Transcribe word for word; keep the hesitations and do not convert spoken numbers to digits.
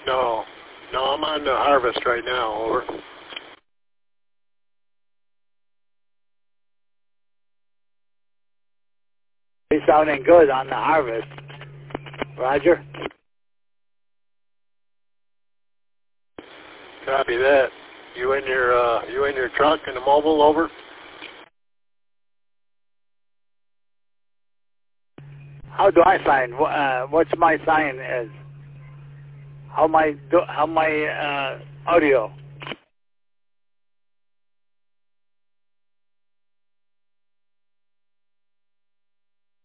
No. No, I'm on the harvest right now. Over. He's sounding good on the harvest. Roger. Copy that. You in your uh, you in your truck in the mobile? Over. How do I sign? Uh, what's my sign as? How my do, how my uh, audio?